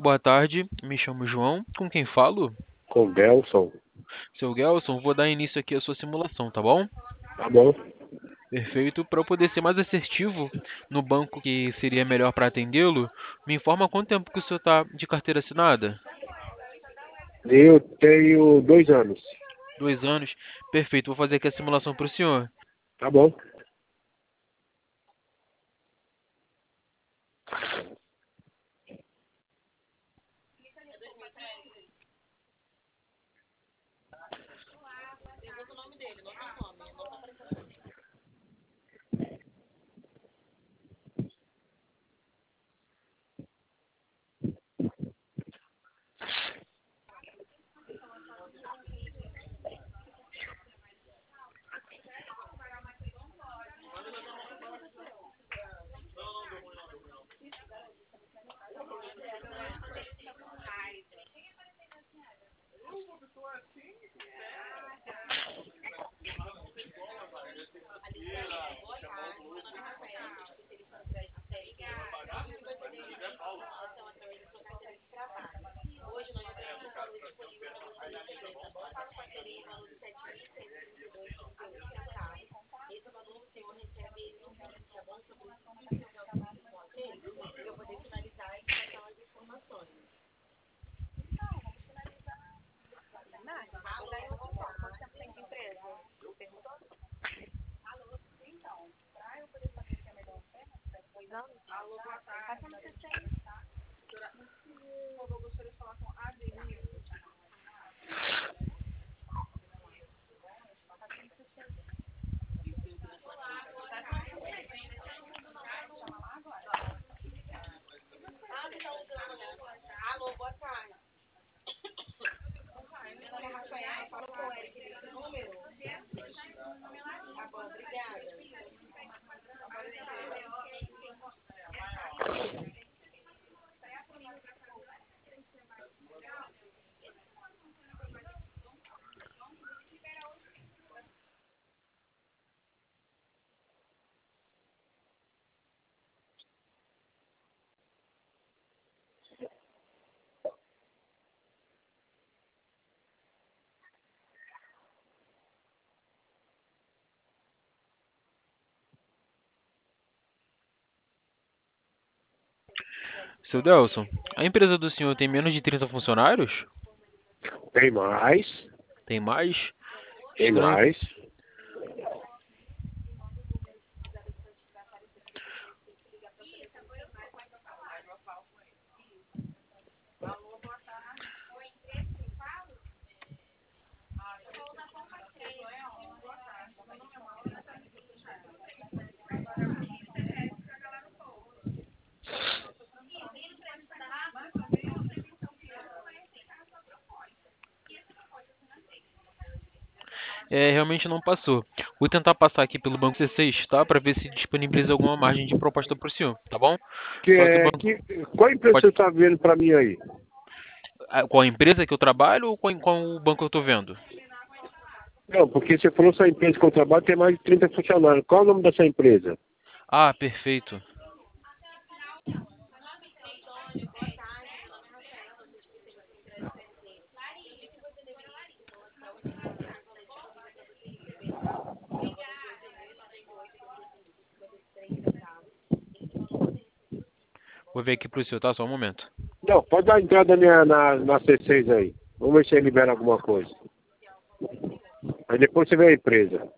boa tarde. Me chamo João. Com quem falo? Com Gelson. Seu Gelson, vou dar início aqui à sua simulação, tá bom? Tá bom. Perfeito. Para eu poder ser mais assertivo no banco que seria melhor para atendê-lo, me informa quanto tempo que o senhor está de carteira assinada? Eu tenho 2 anos. 2 anos. Perfeito. Vou fazer aqui a simulação para o senhor. Tá bom. Seu Delson, a empresa do senhor tem menos de 30 funcionários? Tem mais. Tem mais? Tem Estranho. mais. Realmente não passou. Vou tentar passar aqui pelo banco C6, tá? Para ver se disponibiliza alguma margem de proposta para o senhor, tá bom? Que Só que o é banco que qual empresa pode. você está vendo para mim aí? Com a empresa que eu trabalho ou com o banco que eu estou vendo? Não, porque você falou que essa empresa que eu trabalho tem mais de 30 funcionários. Qual é o nome dessa empresa? Ah, perfeito. Vou ver aqui para o senhor, tá? Só um momento. Não, pode dar entrada na C6 aí. Vamos ver se ele libera alguma coisa. Aí depois você vê a empresa.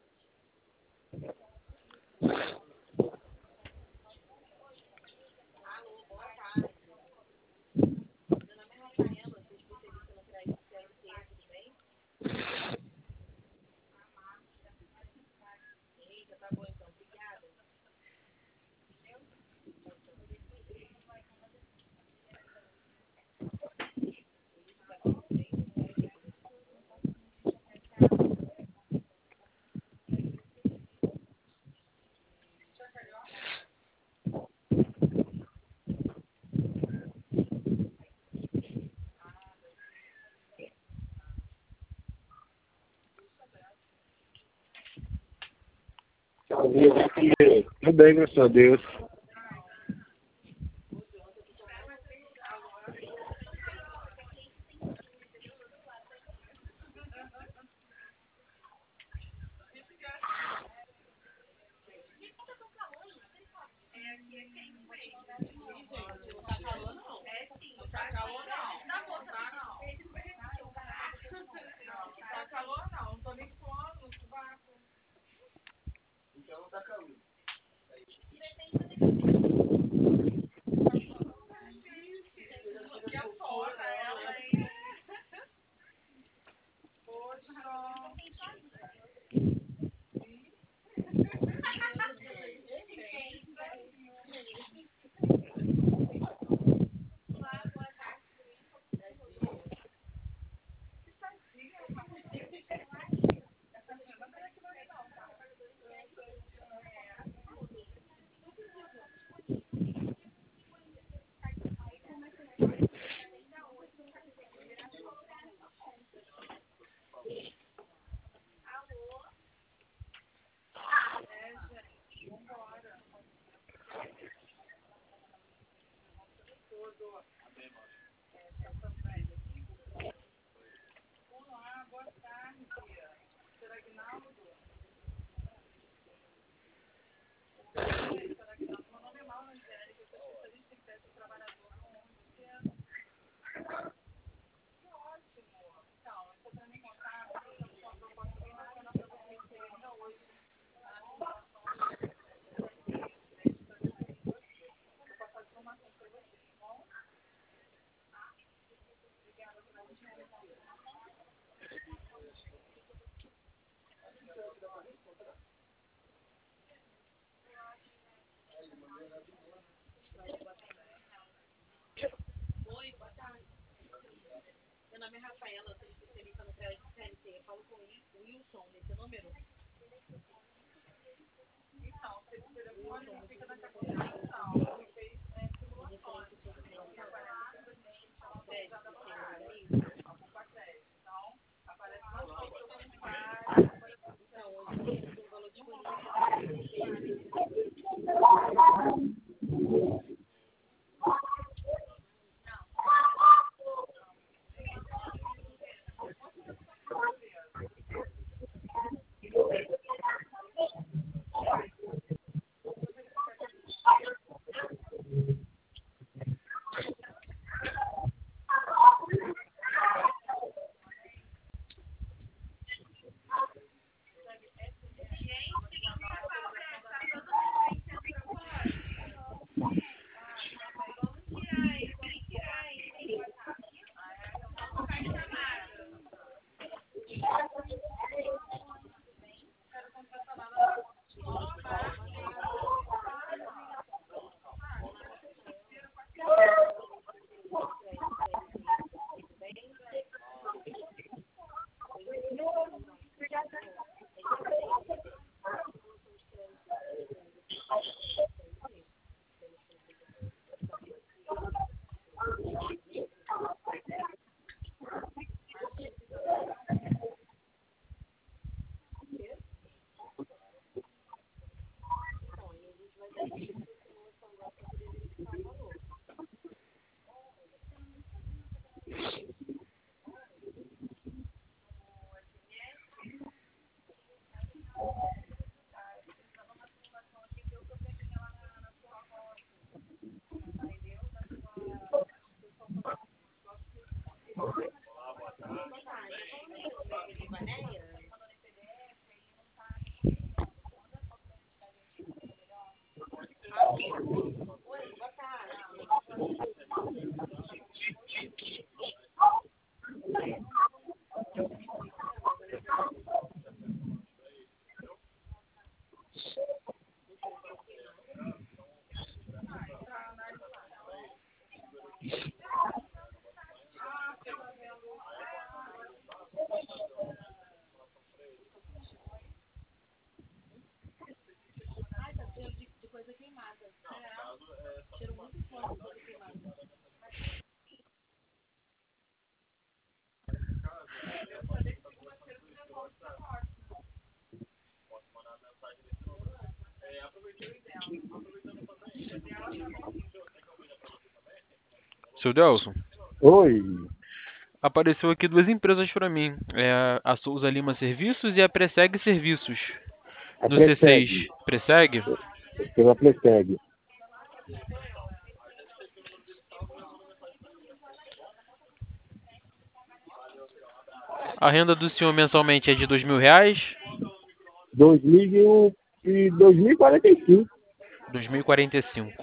Tudo bem, graças a Deus. Seu Delson, Oi. apareceu aqui duas empresas para mim. É a Souza Lima Serviços e a Preseg Serviços. A No Pleteg. C6, Preseg? Pela Pleteg. A renda do senhor mensalmente é de R$ 2.000? 2045. 2045.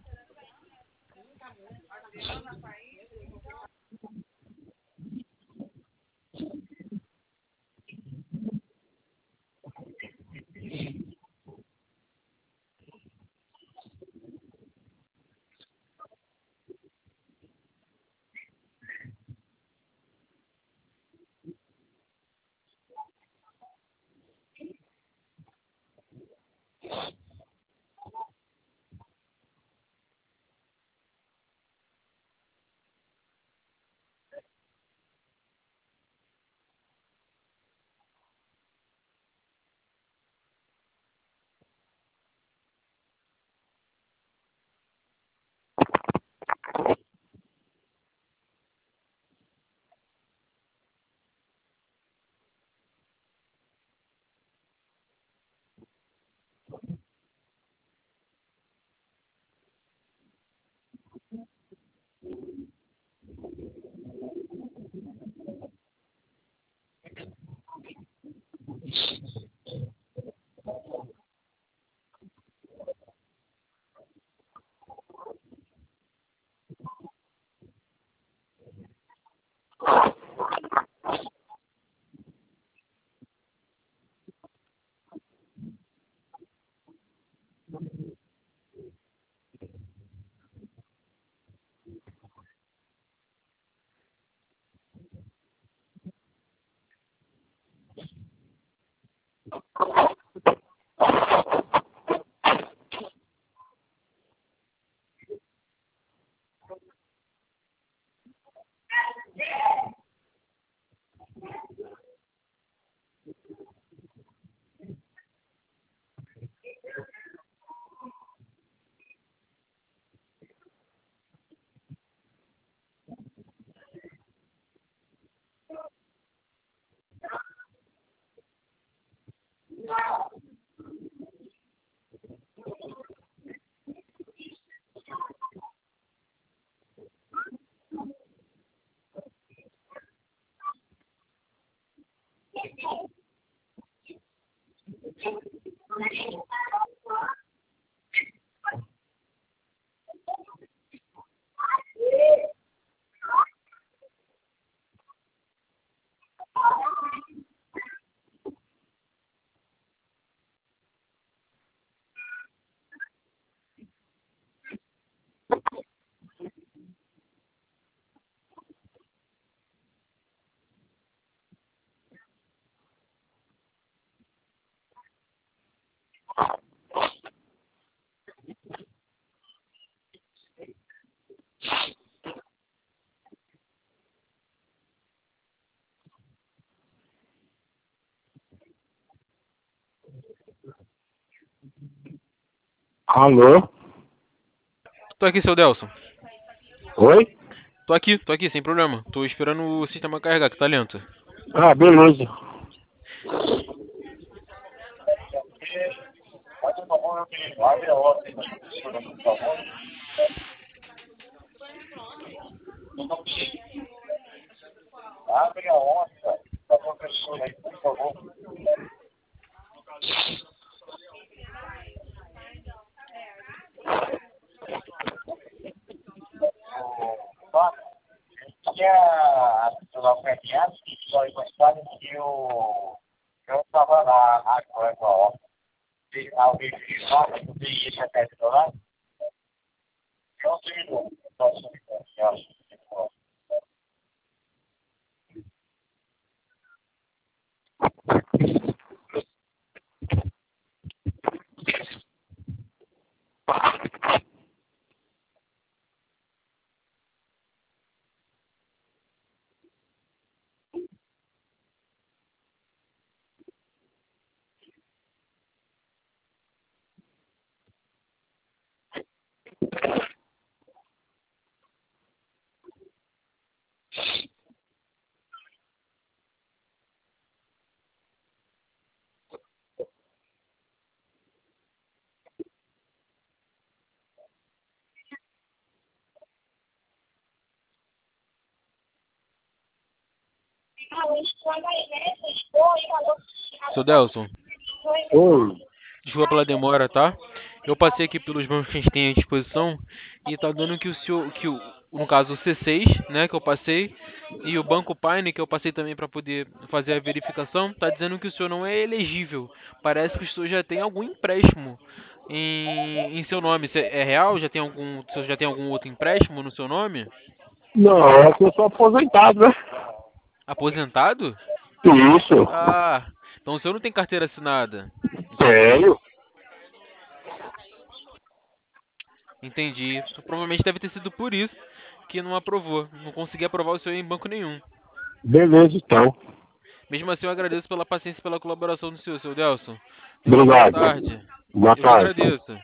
Alô? Tô aqui, seu Delson. Oi? Tô aqui, sem problema. Tô esperando o sistema carregar, que tá lento. Ah, beleza. Seu Delson, Oi. desculpa pela demora, tá? Eu passei aqui pelos bancos que a gente tem à disposição e tá dando que o senhor, no caso o C6, né, que eu passei, e o Banco Pine, que eu passei também para poder fazer a verificação, tá dizendo que o senhor não é elegível. Parece que o senhor já tem algum empréstimo em seu nome. É real? O senhor já tem algum outro empréstimo no seu nome? Não, é que eu sou aposentado, né? Aposentado? Isso, Ah, então o senhor não tem carteira assinada. Entendi. tenho. Entendi. Provavelmente deve ter sido por isso que não aprovou. Não consegui aprovar o senhor em banco nenhum. Beleza, então. Mesmo assim, eu agradeço pela paciência e pela colaboração do senhor, seu Delson. Tenha uma boa Obrigado. tarde. Boa Eu que tarde. agradeço.